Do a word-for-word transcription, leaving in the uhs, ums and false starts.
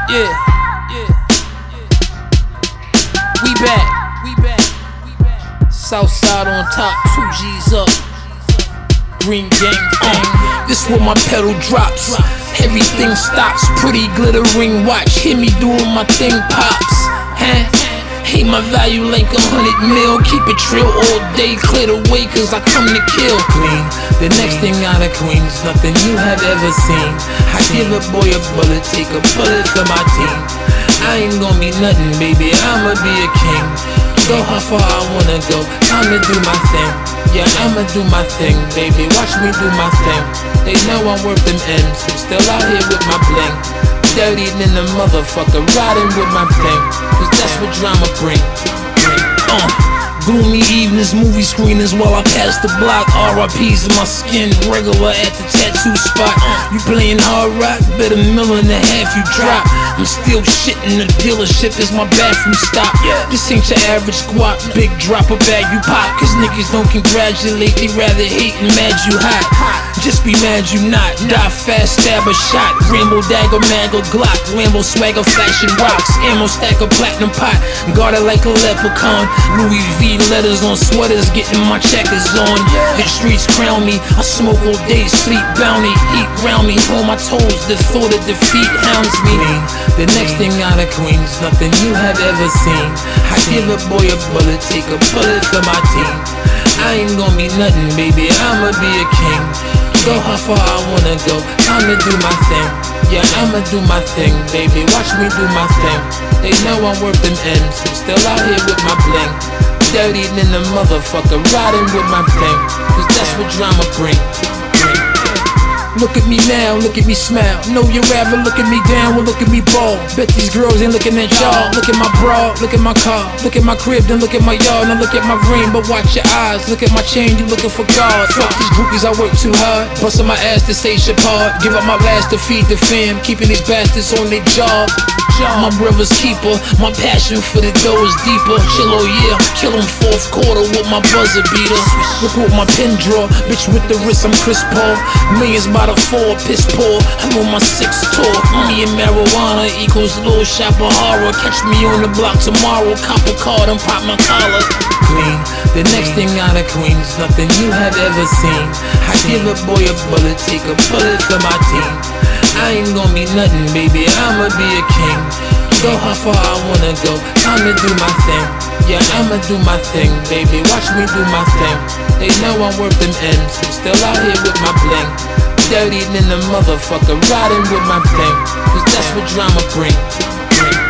Yeah, yeah, we back, we back, we back. Southside on top, two G's up. Green gang thing. Uh, this where my pedal drops. Everything stops. Pretty glittering watch. Hear me doing my thing pops. Huh? Hey, my value like a hundred mil. Keep it trill all day. Clear the way cause I come to kill. Clean. The next thing out of Queens, nothing you have ever seen. I give a boy a bullet, take a bullet for my team. I ain't gon' be nothing, baby, I'ma be a king. Go how far I wanna go, time to do my thing. Yeah, I'ma do my thing, baby, watch me do my thing. They know I'm worth them M's, I'm still out here with my bling. Dirty than the motherfucker, riding with my thing. Cause that's what drama bring. Uh Gloomy evenings, movie screenings while I pass the block. R I P's in my skin, regular at the tattoo spot. You playing hard rock, bet a million and a half you drop. I'm still shitting the dealership, is my bathroom stop. This ain't your average squat, big drop a bag you pop. Cause niggas don't congratulate, they rather hate and mad you hot. Just be mad you not, die fast, stab a shot. Rainbow dagger, maggle Glock, Lambo swagger, flashing rocks. Ammo stack a platinum pot, guarded like a leprechaun. Louis V letters on sweaters, getting my checkers on. The streets crown me, I smoke all day, sleep bounty, heat round me, on my toes, the thought of defeat hounds me. The next thing out of Queens, nothing you have ever seen. I give a boy a bullet, take a bullet for my team. I ain't gon' be nothing, baby, I'ma be a king. Go how far I wanna go, time to do my thing. Yeah, I'ma do my thing, baby, watch me do my thing. They know I'm worth them M's, I'm still out here with my bling. Dirty than the motherfucker, riding with my thing. Cause that's what drama bring. Look at me now, look at me smile. Know you rather look at me down, well look at me ball. Bet these girls ain't looking at y'all. Look at my bra, look at my car, look at my crib, then look at my yard. Now look at my ring, but watch your eyes. Look at my chain, you looking for God. Fuck these groupies, I work too hard. Bustin' my ass to stay apart. Give up my last to feed the fam. Keeping these bastards on their job. My brother's keeper, my passion for the dough is deeper. Chill all year, kill him fourth quarter with my buzzer beater. Look what my pen draw, bitch with the wrist, I'm Chris Paul. Millions by the four, piss poor, I'm on my sixth tour. Me and marijuana equals little shop of horror. Catch me on the block tomorrow, cop a card and pop my collar. Clean, the next thing out of Queens, nothing you have ever seen. I give a boy a bullet, take a bullet for my team. I ain't gon' be nothing, baby, I'ma be a king. Go how far I wanna go, time to do my thing. Yeah, I'ma do my thing, baby, watch me do my thing. They know I'm worth them M's, I'm still out here with my bling. Dirty than the motherfucker, riding with my thing. Cause that's what drama bring.